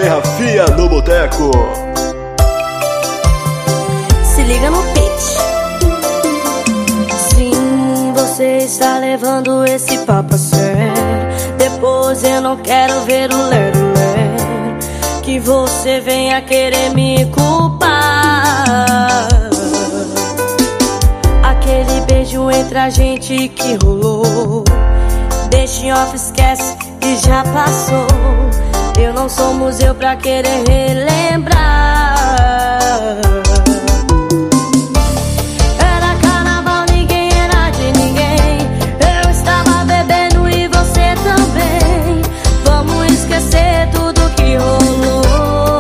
DJ Rafinha no boteco. Se liga no pitch. Sim, você está levando esse papo a sério. Depois eu não quero ver o lero-lero, que você venha querer me culpar. Aquele beijo entre a gente que rolou, deixa em off, esquece e já passou. Eu não sou museu pra querer relembrar. Era carnaval, ninguém era de ninguém. Eu estava bebendo e você também. Vamos esquecer tudo que rolou.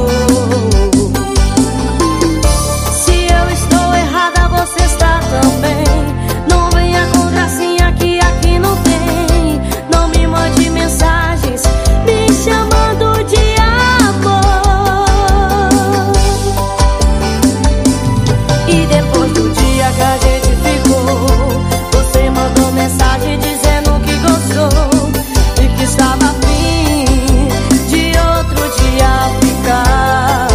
Se eu estou errada, você está também. Não venha com gracinha que aqui não tem. Não me mande mensagens me chamando de amor. E depois do dia que a gente ficou, você mandou mensagem dizendo que gostou e que estava afim de outro dia ficar.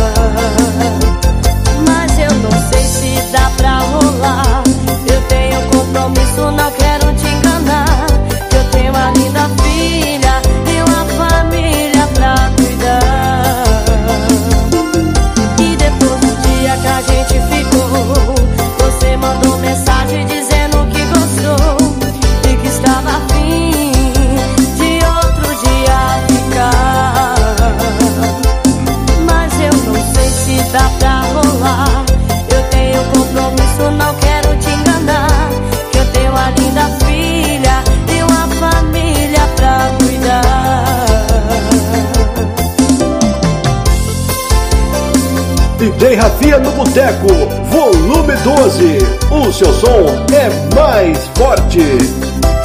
Mas eu não sei se dá pra rolar. Eu tenho compromisso, não quero te enganar. Eu tenho uma linda filha e uma família pra cuidar. E depois do dia que a gente ficou, você mandou mensagem dizendo que gostou e que estava afim de outro dia ficar. Mas eu não sei se dá pra rolar. Eu tenho compromisso, não quero te enganar. Que eu tenho uma linda filha e uma família pra cuidar. DJ Rafinha no boteco, volume 12. O seu som é mais forte.